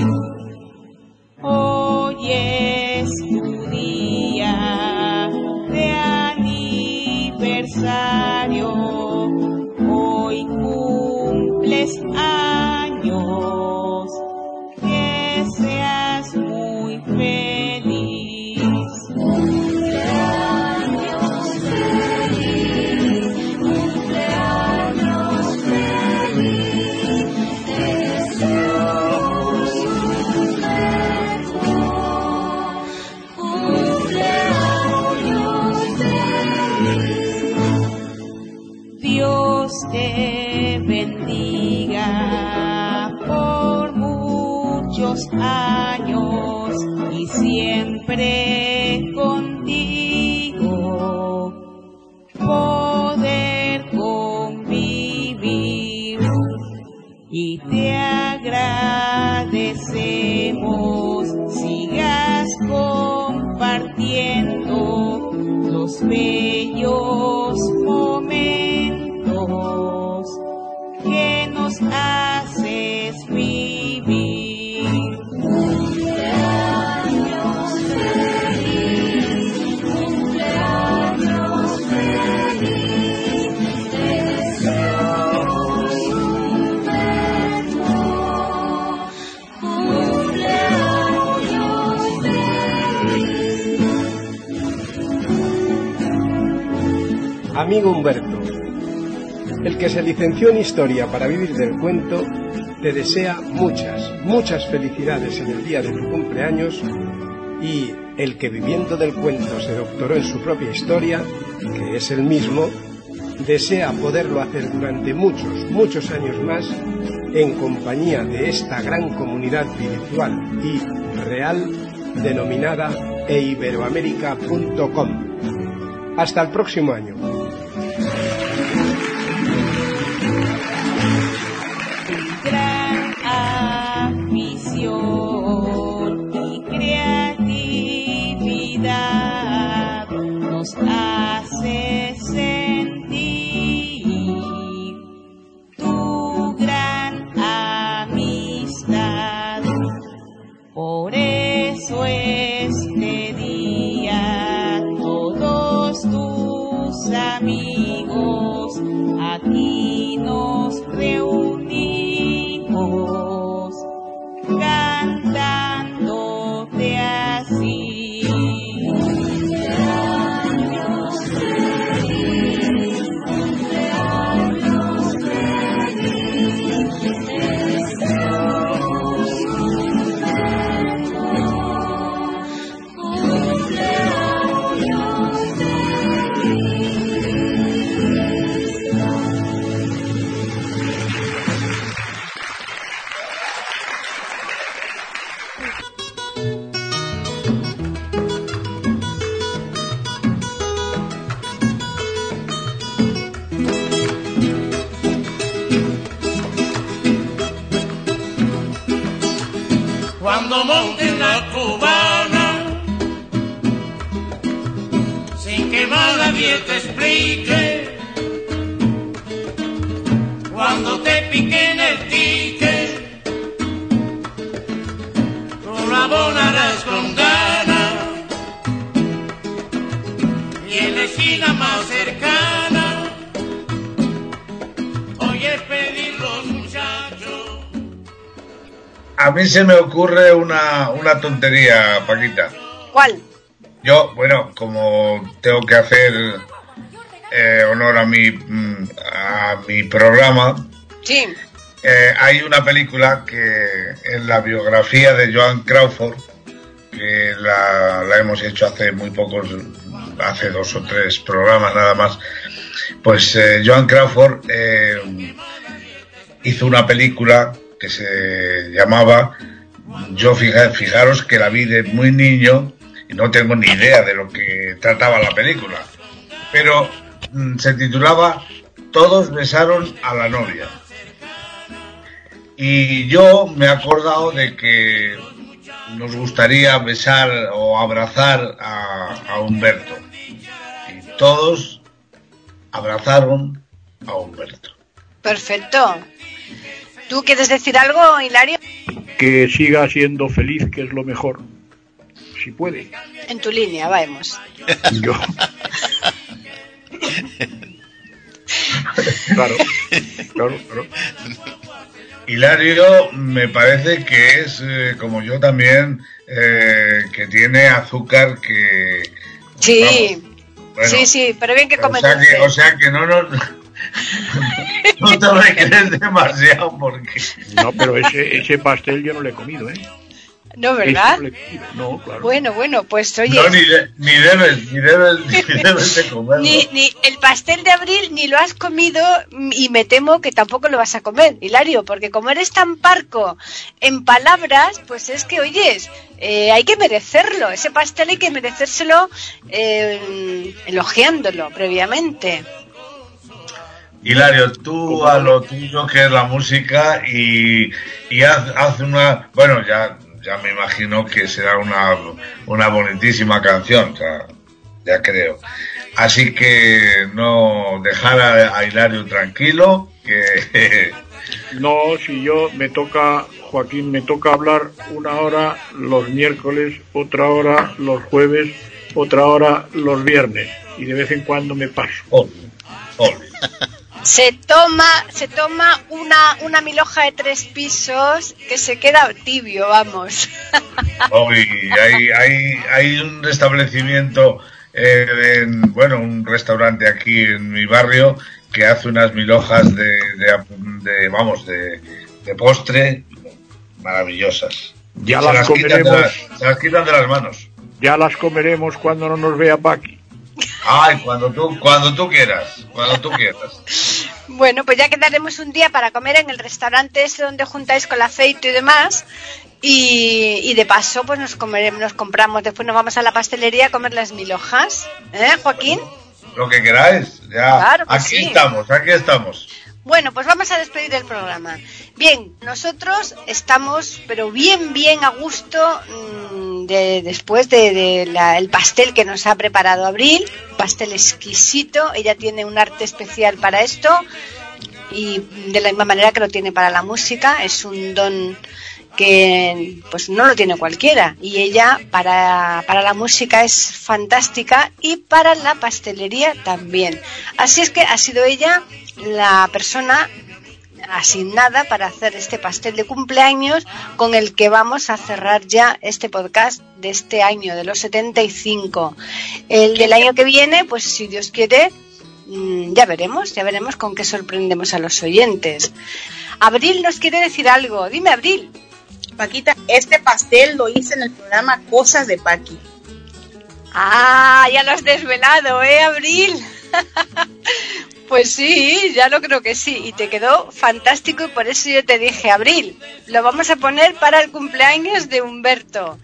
Hoy es tu día de aniversario, hoy cumples años, que seas muy feliz. Cumpleaños feliz, cumpleaños feliz, te deseamos un cumpleaños feliz. Dios te bendiga por muchos años y siempre contigo poder convivir, y te agradecemos sigas compartiendo los bellos momentos que nos haces vivir. Cumpleaños feliz, cumpleaños feliz, te deseamos un eterno cumpleaños feliz. Amigo Humberto, el que se licenció en Historia para vivir del cuento, te desea muchas, muchas felicidades en el día de tu cumpleaños, y el que viviendo del cuento se doctoró en su propia historia, que es el mismo, desea poderlo hacer durante muchos, muchos años más en compañía de esta gran comunidad virtual y real denominada e iberoamerica punto com. Hasta el próximo año. Gran afición y creatividad nos hace sentir tu gran amistad. Por eso este día todos tus amigos aquí nos reunimos cantándote así. Cumpleaños feliz, cumpleaños feliz, te deseamos un eterno cumpleaños Cuando monten la cubana, sin que más nadie te explique, cuando te piquen el ticket, tú lo abonarás con ganas, y en la esquina más cercana, oye pedir los muchachos. A mí se me ocurre una, una tontería, Paquita. ¿Cuál? Yo, bueno, como tengo que hacer eh, honor a mi, a mi programa, sí. eh, hay una película que en la biografía de Joan Crawford, que la, la hemos hecho hace muy pocos, hace dos o tres programas nada más, pues eh, Joan Crawford eh, hizo una película que se llamaba, yo fija, fijaros que la vi de muy niño y no tengo ni idea de lo que trataba la película, pero mm, se titulaba Todos besaron a la novia. Y yo me he acordado de que nos gustaría besar o abrazar a, a Humberto. Y todos abrazaron a Humberto. Perfecto. ¿Tú quieres decir algo, Hilario? Que siga siendo feliz, que es lo mejor. Si puede. En tu línea, vamos. Yo. Claro, claro, claro. Hilario me parece que es, eh, como yo también, eh, que tiene azúcar que... Sí, vamos, bueno, sí, sí, pero bien que come o sea dulce. que, o sea que no nos... No te lo crees demasiado porque... No, pero ese, ese pastel yo no lo he comido, ¿eh? No, ¿verdad? No, le pido. No, claro. Bueno, bueno, pues oye... No, ni, de, ni debes, ni debes, ni debes de comerlo. Ni, ni el pastel de abril ni lo has comido y me temo que tampoco lo vas a comer, Hilario, porque como eres tan parco en palabras, pues es que, oyes, eh, hay que merecerlo. Ese pastel hay que merecérselo eh, elogiándolo previamente. Hilario, tú a lo tuyo que es la música y, y haz, haz una... Bueno, ya... ya me imagino que será una, una bonitísima canción, ya, ya creo. Así que no dejar a, a Hilario tranquilo, que... No, si yo me toca, Joaquín, me toca hablar una hora los miércoles, otra hora los jueves, otra hora los viernes, y de vez en cuando me paso. Oh, oh. Se toma, se toma una, una milhoja de tres pisos que se queda tibio, vamos. Oh, y hay, hay, hay un establecimiento, eh, en, bueno, un restaurante aquí en mi barrio que hace unas milhojas de, de, de vamos, de, de postre maravillosas. Ya se las, las comeremos. Quitan de las, se las quitan de las manos. Ya las comeremos cuando no nos vea Paqui. Ay, cuando tú, cuando tú quieras, cuando tú quieras. Bueno, pues ya quedaremos un día para comer en el restaurante ese donde juntáis con el aceite y demás. Y, y de paso, pues nos comeremos, nos compramos, después nos vamos a la pastelería a comer las mil hojas. ¿Eh, Joaquín? Lo que queráis, ya. Claro que aquí sí. estamos, aquí estamos. Bueno, pues vamos a despedir el programa. Bien, nosotros estamos, pero bien, bien a gusto mmm, de, después de, de la, el pastel que nos ha preparado Abril, pastel exquisito. Ella tiene un arte especial para esto y de la misma manera que lo tiene para la música. Es un don que pues no lo tiene cualquiera y ella para, para la música es fantástica y para la pastelería también. Así es que ha sido ella la persona asignada para hacer este pastel de cumpleaños con el que vamos a cerrar ya este podcast de este año, de los setenta y cinco. El del año que viene, pues si Dios quiere, ya veremos, ya veremos con qué sorprendemos a los oyentes. Abril nos quiere decir algo. Dime, Abril. Paquita, este pastel lo hice en el programa Cosas de Paqui. Ah, ya lo has desvelado, ¿eh, Abril? Pues sí, ya lo creo que sí. Y te quedó fantástico y por eso yo te dije, Abril, lo vamos a poner para el cumpleaños de Humberto.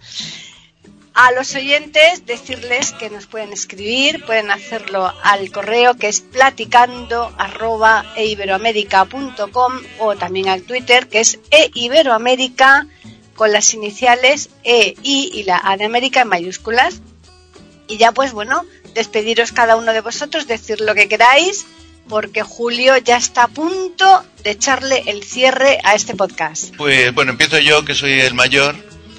A los oyentes decirles que nos pueden escribir, pueden hacerlo al correo que es platicando arroba eiberoamerica punto com o también al Twitter que es eiberoamerica con las iniciales E, I y la A de América en mayúsculas. Y ya pues bueno, despediros cada uno de vosotros, decir lo que queráis, porque Julio ya está a punto de echarle el cierre a este podcast. Pues bueno, empiezo yo, que soy el mayor.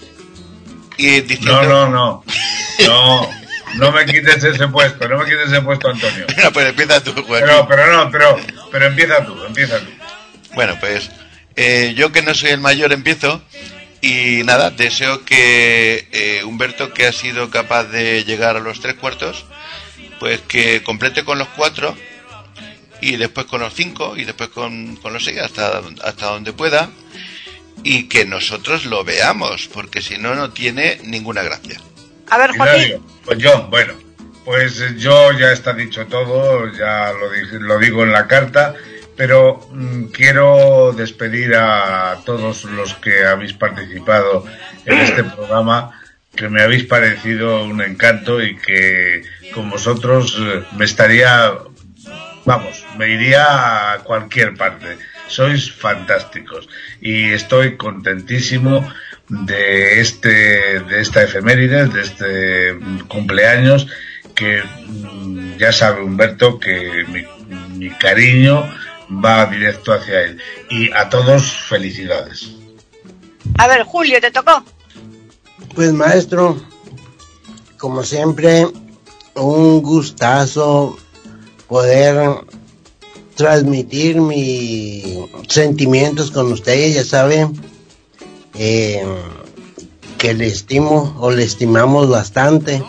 Y diciendo... No, no, no. No, no me quites ese puesto, no me quites ese puesto, Antonio. Bueno, pues empieza tú, Joaquín. Pero, pero no, pero, pero empieza tú, empieza tú. Bueno, pues eh, yo que no soy el mayor empiezo. Y nada, deseo que eh, Humberto, que ha sido capaz de llegar a los tres cuartos, pues que complete con los cuatro y después con los cinco y después con, con los seis hasta, hasta donde pueda y que nosotros lo veamos, porque si no, no tiene ninguna gracia. A ver, Joaquín. Pues yo, bueno, pues yo ya está dicho todo, ya lo, dije, lo digo en la carta. Pero mmm, quiero despedir a todos los que habéis participado en este programa, que me habéis parecido un encanto y que con vosotros eh, me estaría, vamos, me iría a cualquier parte. sois fantásticos y estoy contentísimo de este de esta efeméride, de este cumpleaños, que ya sabe Humberto que mi, mi cariño va directo hacia él, y a todos felicidades. A ver, Julio, te tocó. Pues maestro, como siempre, un gustazo poder transmitir mis sentimientos con ustedes. Ya saben eh, que le estimo o le estimamos bastante,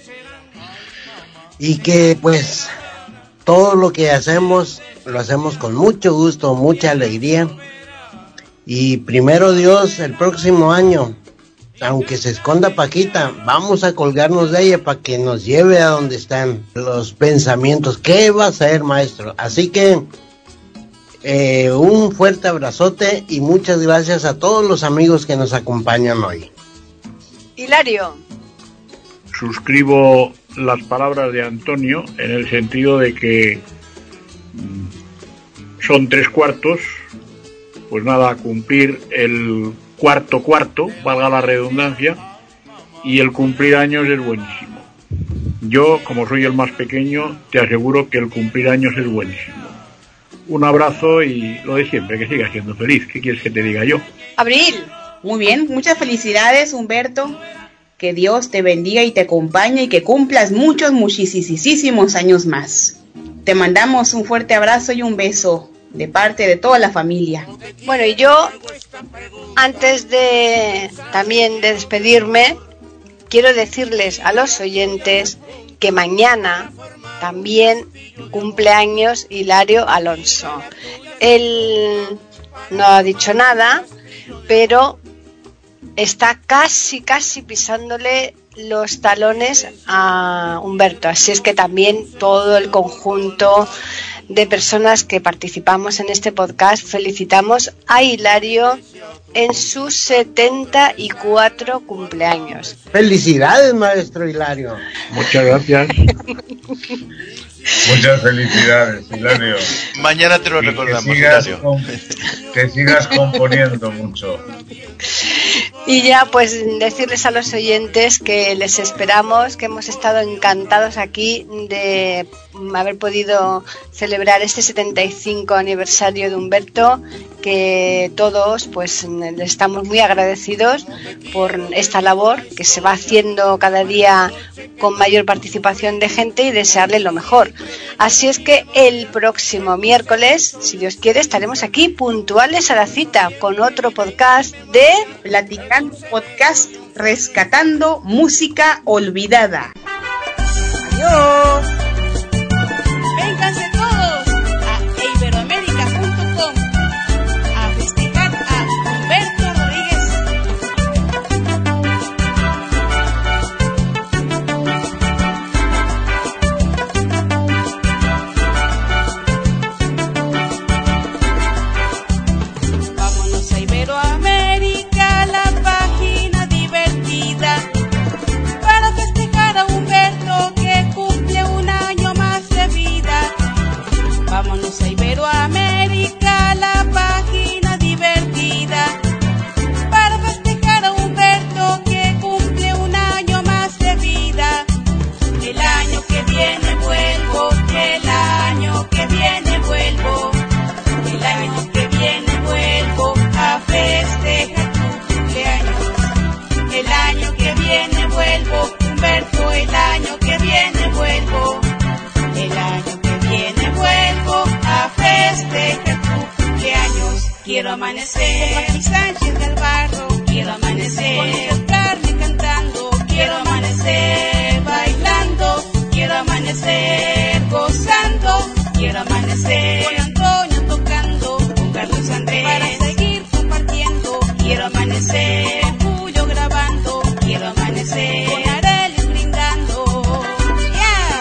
y que pues todo lo que hacemos lo hacemos con mucho gusto, mucha alegría, y primero Dios, el próximo año, aunque se esconda Paquita, vamos a colgarnos de ella para que nos lleve a donde están los pensamientos. ¿Qué va a hacer, maestro? Así que eh, un fuerte abrazote y muchas gracias a todos los amigos que nos acompañan hoy. Hilario. Suscribo las palabras de Antonio en el sentido de que son tres cuartos, pues nada, cumplir el cuarto cuarto, valga la redundancia, y el cumplir años es buenísimo. Yo, como soy el más pequeño, te aseguro que el cumplir años es buenísimo. Un abrazo y lo de siempre, que sigas siendo feliz. ¿Qué quieres que te diga yo? Abril. Muy bien, muchas felicidades, Humberto. Que Dios te bendiga y te acompañe y que cumplas muchos, muchísimos años más. Te mandamos un fuerte abrazo y un beso de parte de toda la familia. Bueno, y yo, antes de también de despedirme, quiero decirles a los oyentes que mañana también cumple años Hilario Alonso. Él no ha dicho nada, pero está casi, casi pisándole los talones a Humberto. Así es que también todo el conjunto de personas que participamos en este podcast felicitamos a Hilario en sus setenta y cuatro cumpleaños. Felicidades, maestro Hilario. Muchas gracias. Muchas felicidades, Hilario. Mañana te lo y recordamos, que sigas, Hilario. con, que sigas componiendo mucho. Y ya pues decirles a los oyentes que les esperamos, que hemos estado encantados aquí de haber podido celebrar este setenta y cinco aniversario de Humberto, que todos pues les estamos muy agradecidos por esta labor que se va haciendo cada día con mayor participación de gente, y desearle lo mejor. Así es que el próximo miércoles, si Dios quiere, estaremos aquí puntuales a la cita con otro podcast de Platicando Podcast, rescatando música olvidada. Adiós. Vénganse todos a iberoamérica punto com a festejar a Humberto Rodríguez. Vámonos a Iberoamérica, la página divertida, para festejar a Humberto que cumple un año más de vida. Vámonos a Iberoamérica, la página divertida, para festejar a Humberto que cumple un año más de vida. El año que viene vuelvo, el año que viene vuelvo, el año que viene vuelvo a festejar tu cumpleaños. El año que viene vuelvo, Humberto, el año que viene vuelvo, el año que viene vuelvo a festejar tu cumpleaños. Quiero amanecer con Marquis Sánchez del Barro, quiero amanecer con Luis Carmen cantando, quiero amanecer bailando, quiero amanecer gozando, quiero amanecer con Antonio tocando, con Carlos Andrés para seguir compartiendo, quiero amanecer con Julio grabando, quiero amanecer con Aurelio brindando. ¡Yeah!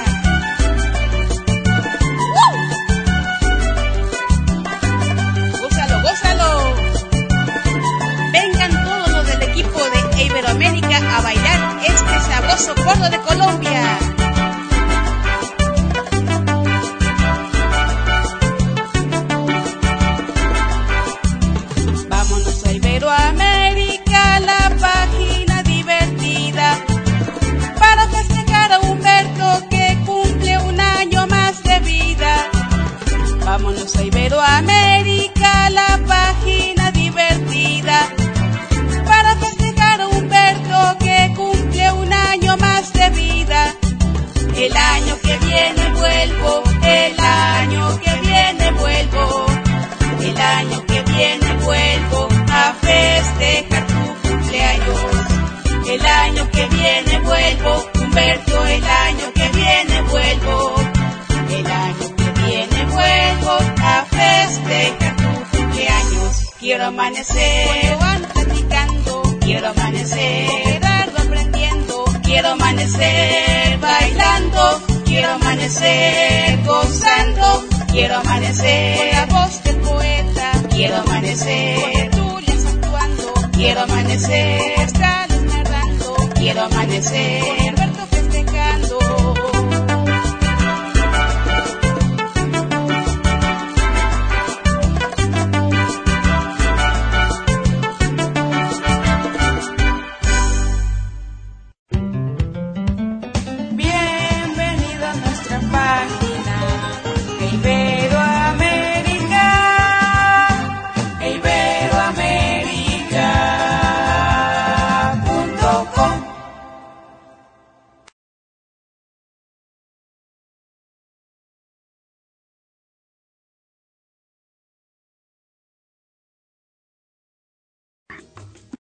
¡Woo! ¡Gózalo, gózalo! Vengan todos los del equipo de Iberoamérica a bailar este sabroso corno de Colombia. vuelvo, Humberto, el año que viene vuelvo. El año que viene vuelvo a festejar tu cumpleaños. Quiero amanecer platicando, quiero amanecer Gerardo aprendiendo, quiero amanecer bailando, quiero amanecer gozando, quiero amanecer con la voz del poeta, quiero amanecer con tertulias actuando, quiero amanecer Estrada narrando, quiero amanecer Alberto festejando.